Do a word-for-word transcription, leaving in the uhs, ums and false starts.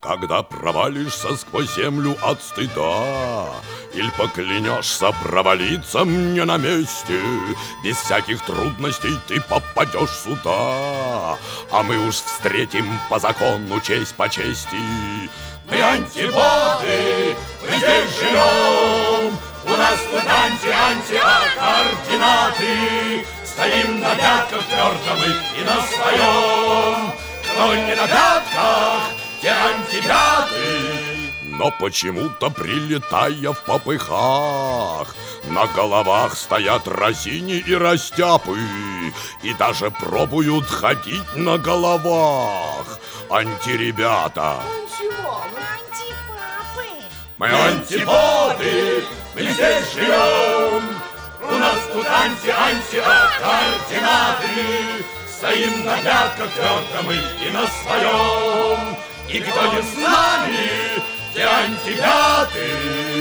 Когда провалишься сквозь землю от стыда, или поклянешься провалиться мне на месте, без всяких трудностей ты попадешь сюда, а мы уж встретим по закону честь по чести. Мы антиподы, мы здесь живем, у нас тут анти-анти-а-координаты. Стоим на пятках твердо мы и на своем. Кто не на пятках, те антипяты. Но почему-то, прилетая в попыхах, на головах стоят разини и растяпы, и даже пробуют ходить на головах. Антиребята. Антипапы. Мы антиподы, мы здесь живем. У нас тут анти-анти-а-координаты. Стоим на пятках твердо мы и на своем. И кто не с нами, те антипяты.